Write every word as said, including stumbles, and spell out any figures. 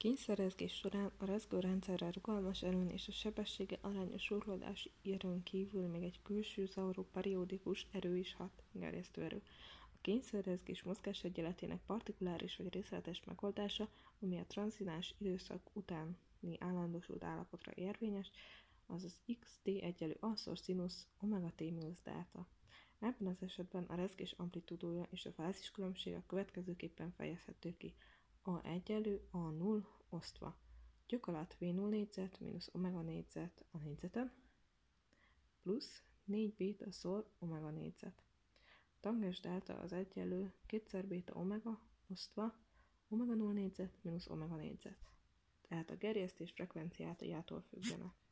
Kényszerrezgés során a rezgőrendszerre rugalmas erőn és a sebessége arányos urlódási erőn kívül még egy külső zavaró periódikus erő is hat, gerjesztőerő. A kényszerrezgés mozgásegyenletének partikuláris vagy részletes megoldása, ami a tranzidáns időszak utáni állandósult állapotra érvényes, az az xt egyenlő a-szor szinusz omega t mínusz delta. Ebben az esetben a rezgés amplitúdója és a fáziskülönbség a következőképpen fejezhető ki. A egyenlő a null osztva gyök alatt v null négyzet mínusz omega négyzet a négyzeten plusz négy béta szor omega négyzet. Tangens delta az egyenlő kétszer béta omega osztva omega null négyzet mínusz omega négyzet. Tehát a gerjesztés frekvenciájától függenek.